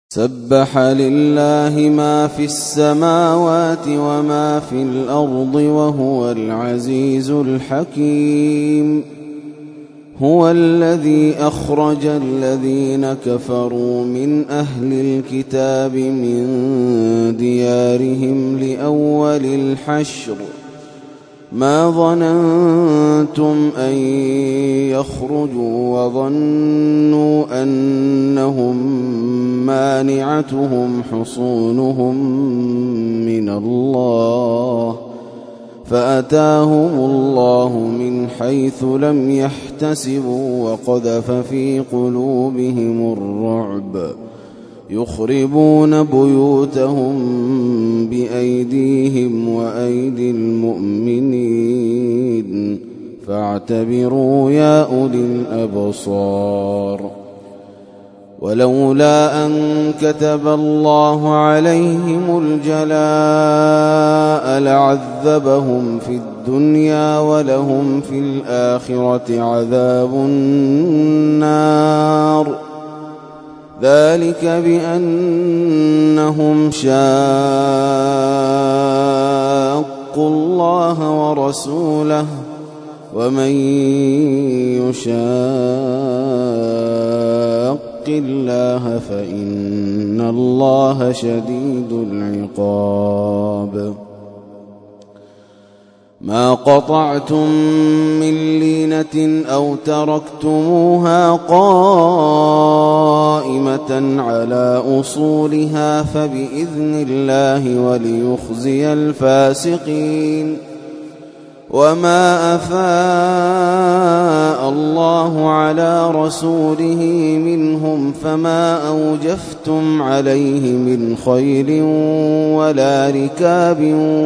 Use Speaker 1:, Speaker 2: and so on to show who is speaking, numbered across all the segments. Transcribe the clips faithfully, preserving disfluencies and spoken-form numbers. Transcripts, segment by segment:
Speaker 1: سبح لله ما في السماوات وما في الأرض وهو العزيز الحكيم. هو الذي أخرج الذين كفروا من أهل الكتاب من ديارهم لأول الحشر ما ظننتم أن يخرجوا وظنوا أنهم مانعتهم حصونهم من الله فأتاهم الله من حيث لم يحتسبوا وقذف في قلوبهم الرعب يخربون بيوتهم بأيديهم وأيدي المؤمنين فاعتبروا يا أولي الأبصار. ولولا أن كتب الله عليهم الجلاء لعذبهم في الدنيا ولهم في الآخرة عذاب النار ذلك بأنهم شاقوا الله ورسوله ومن يشاق الله فإن الله شديد العقاب. ما قطعتم من لينة أو تركتموها قائمة على أصولها فبإذن الله وليخزي الفاسقين. وما أفاء الله على رسوله منهم فما أوجفتم عليه من خيل ولا ركاب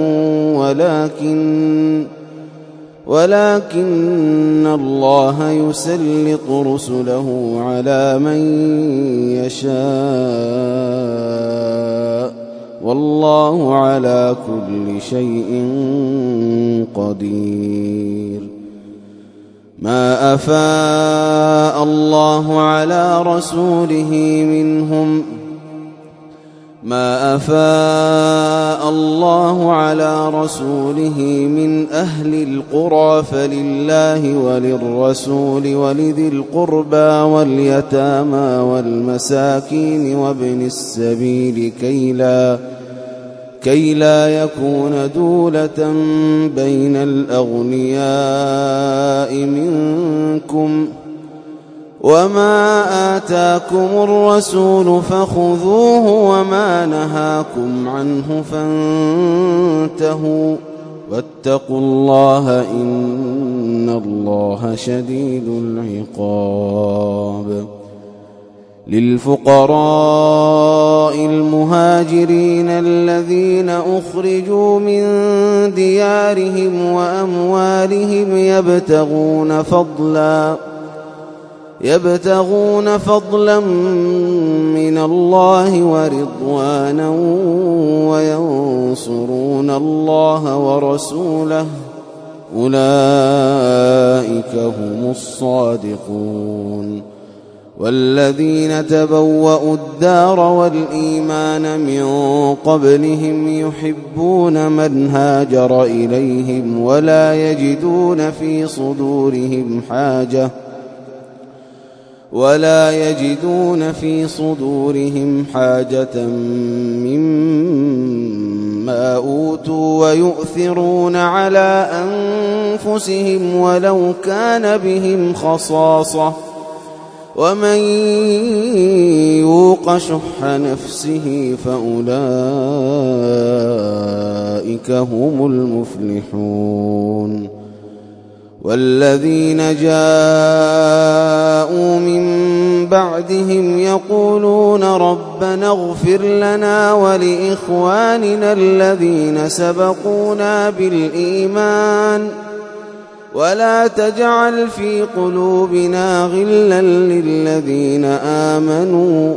Speaker 1: ولكن ولكن الله يسلط رسله على من يشاء والله على كل شيء قدير. ما أفاء الله على رسوله منهم ما أفاء الله على رسوله من أهل القرى فلله وللرسول ولذي القربى واليتامى والمساكين وابن السبيل كي لا كي لا يكون دولة بين الأغنياء منكم وما آتاكم الرسول فخذوه وما نهاكم عنه فانتهوا واتقوا الله إن الله شديد العقاب. للفقراء المهاجرين الذين أخرجوا من ديارهم وأموالهم يبتغون فضلا يبتغون فضلا من الله ورضوانا وينصرون الله ورسوله أولئك هم الصادقون. والذين تبوأوا الدار والإيمان من قبلهم يحبون من هاجر إليهم ولا يجدون في صدورهم حاجة ولا يجدون في صدورهم حاجة مما أوتوا ويؤثرون على أنفسهم ولو كان بهم خصاصة ومن يوق شح نفسه فأولئك هم المفلحون. والذين جاءوا من بعدهم يقولون ربنا اغفر لنا ولإخواننا الذين سبقونا بالإيمان ولا تجعل في قلوبنا غلا للذين آمنوا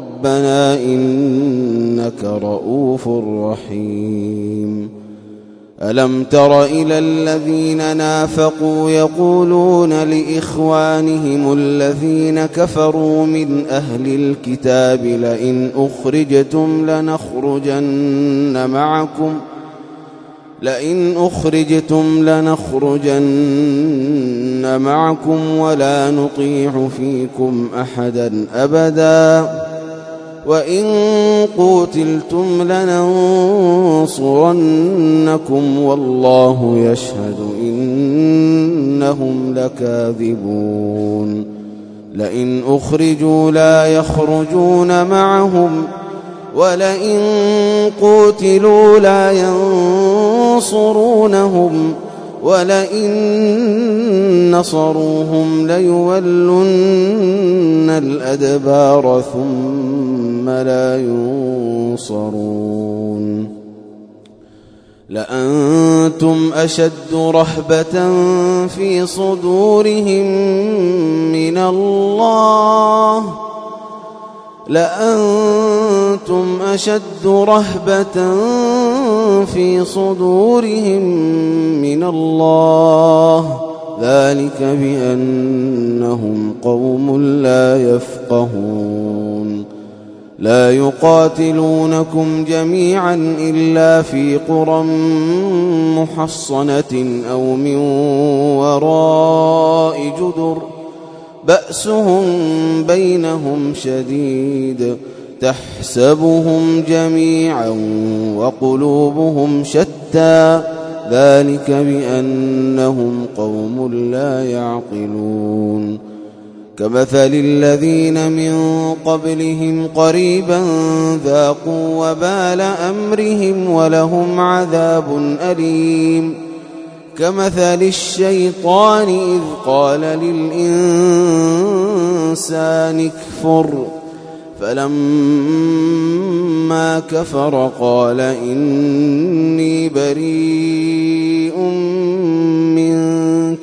Speaker 1: ربنا إنك رؤوف رحيم. ألم تر إلى الذين نافقوا يقولون لإخوانهم الذين كفروا من أهل الكتاب لئن أخرجتم لنخرجن معكم لئن أخرجتم لنخرجن معكم ولا نطيع فيكم أحدا أبدا وإن قوتلتم لننصرنكم والله يشهد إنهم لكاذبون لئن أخرجوا لا يخرجون معهم ولئن قوتلوا لا ينصرونهم ولئن نصروهم ليولن الأدبار ثم لا ينصرون لأنتم أشد رهبة في صدورهم من الله لأنتم أشد رهبة في صدورهم من الله ذلك بأنهم قوم لا يفقهون لا يقاتلونكم جميعا إلا في قرى محصنة أو من وراء جدر بأسهم بينهم شديد تحسبهم جميعا وقلوبهم شتى ذلك بأنهم قوم لا يعقلون كمثل الذين من قبلهم قريبا ذاقوا وبال أمرهم ولهم عذاب أليم كمثل الشيطان إذ قال للإنسان اكفر فلما كفر قال إني بريء منك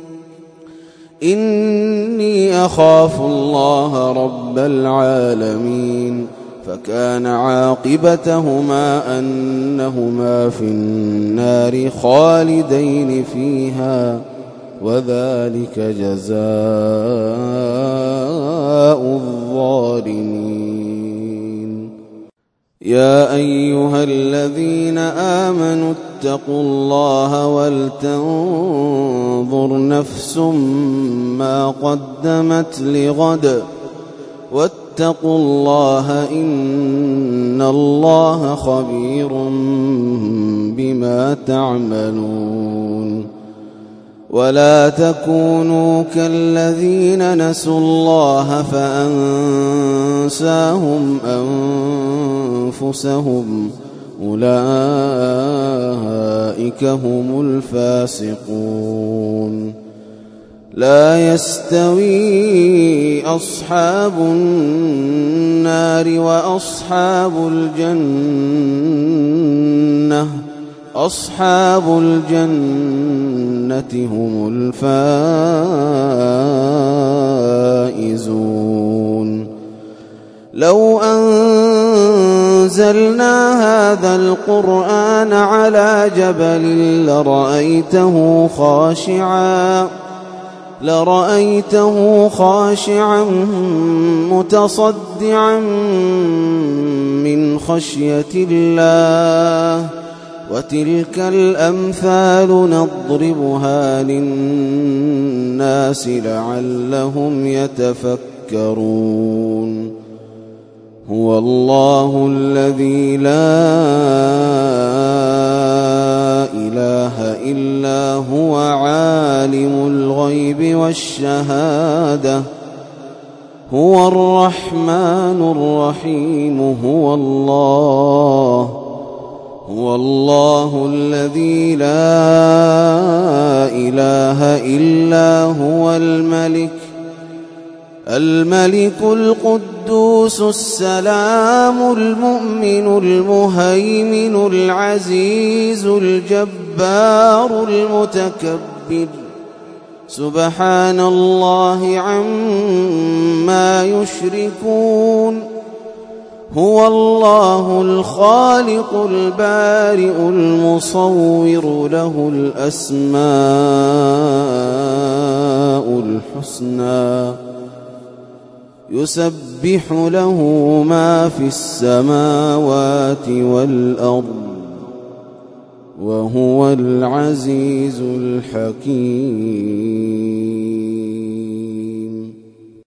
Speaker 1: إني أخاف الله رب العالمين فكان عاقبتهما أنهما في النار خالدين فيها وذلك جزاء الظالمين يا أيها الذين آمنوا اتقوا الله ولتنظر نفس ما قدمت لغد واتقوا الله إن الله خبير بما تعملون ولا تكونوا كالذين نسوا الله فأنساهم أنفسهم أولئك هم الفاسقون لا يستوي أصحاب النار وأصحاب الجنة أصحاب الجنة هم الفائزون لو أنزلنا هذا القرآن على جبل لرأيته خاشعا لرأيته خاشعا متصدعا من خشية الله وتلك الأمثال نضربها للناس لعلهم يتفكرون هو الله الذي لا إله إلا هو عالم الغيب والشهادة هو الرحمن الرحيم هو الله هو الله الذي لا إله إلا هو الملك الملك القدوس السلام المؤمن المهيمن العزيز الجبار المتكبر سبحان الله عما يشركون هو الله الخالق البارئ المصور له الأسماء الحسنى يسبح له ما في السماوات والأرض وهو العزيز الحكيم.